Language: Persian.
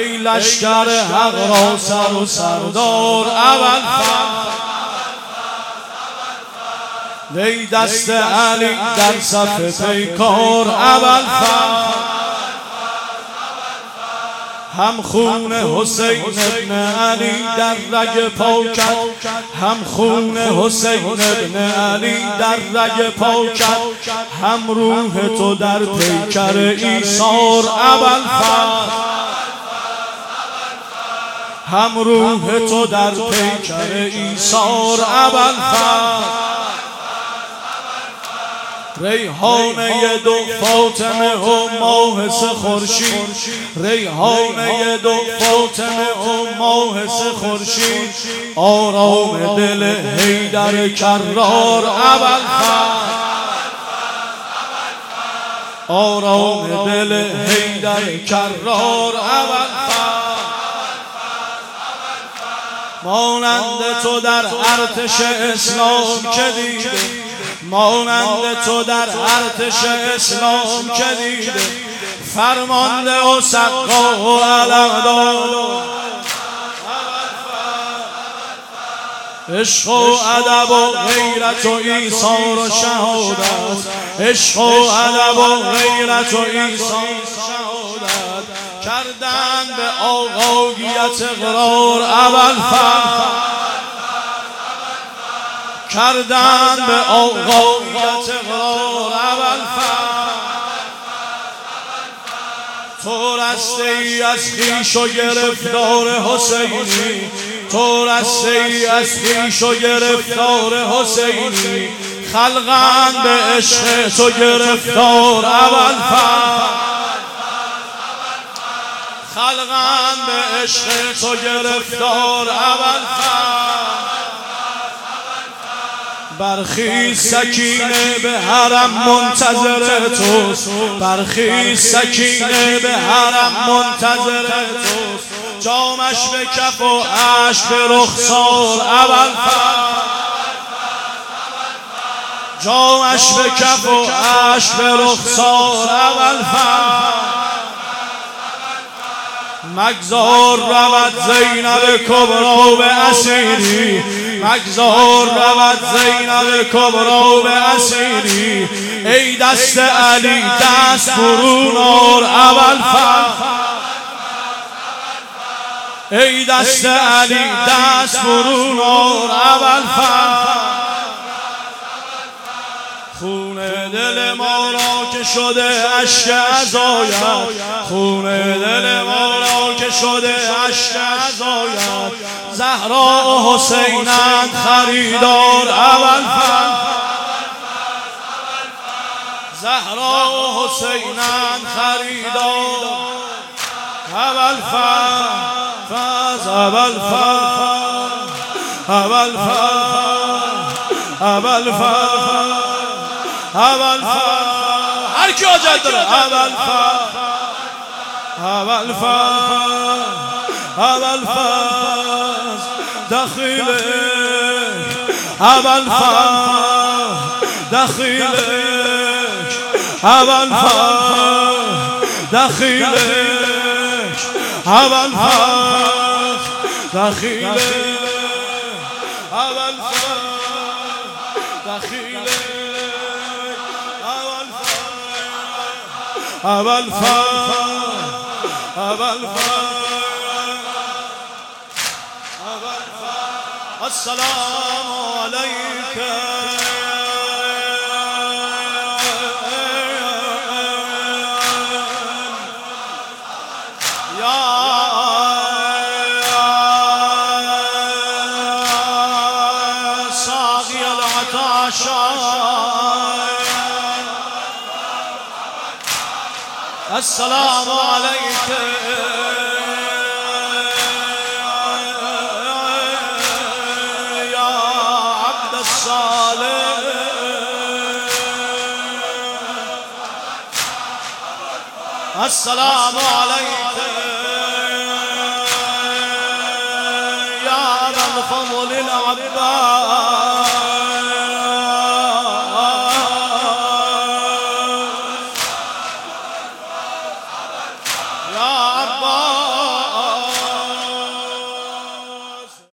ای لشکر حق را سر و سردار ابوالفضل، ای دست علی در صف پیکار ابوالفضل، هم خون حسین ابن علی در رگ پاکت، هم خون حسین ابن علی در رگ پاکت، هم روح تو در پیکر ایثار ابوالفضل، هم روح تو در پیکر ایثار ابوالفضل. ریحانه دو فاطمه و ماه سه خورشید، ریحانه دو فاطمه و ماه سه خورشید، آرام دل حیدر کرار ابوالفضل، آرام دل حیدر کرار ابوالفضل. مانند تو در ارتش اسلام که دیده، مانند تو در ارتش اسلام که دیده، فرمانده و سقا و علمدار، عشق و ادب و غیرت و ایثار و شهادت، عشق و ادب و غیرت و ایثار و شهادت، کردن به آقاییت اقرار ابوالفضل، کردن به آقاییت اقرار ابوالفضل. تو رسته ای از خویش و گرفتار حسینی، تو رسته ای از خویش و گرفتار حسینی، خلقند به عشق تو گرفتار ابوالفضل، خلقند به عشق تو گرفتار ابوالفضل. برخیز سکینه به حرم منتظر توست، برخیز سکینه به حرم منتظر توست، جامش به کف و اشک به رخسار ابوالفضل، جامش به کف و اشک به رخسار ابوالفضل. مگذار رود زینب کبرا به اسیری، مگذار رود زینب کبرا به اسیری، ای دست علی دست برون آر ابوالفضل، ای دست علی دست برون آر ابوالفضل. خون دل ما را که شده اشک عزایت، خون دل ما را که شده اشک عزایت، زهرا و حسینند خریدار ابوالفضل، زهرا و حسینند خریدار ابوالفضل، ابوالفضل، ابوالفضل، هر کی حاجت داره ابوالفضل، ابوالفضل، ابوالفضل دخیله، ابوالفضل دخیله، ابوالفضل دخیله، ابوالفضل دخیله، ابوالفضل دخیله، ابوالفضل، ابوالفضل، السلام علیک یا ساقی العطاشان، السلام علیک یا عبد الصالح، السلام علیک یا ابا الفضل العباس،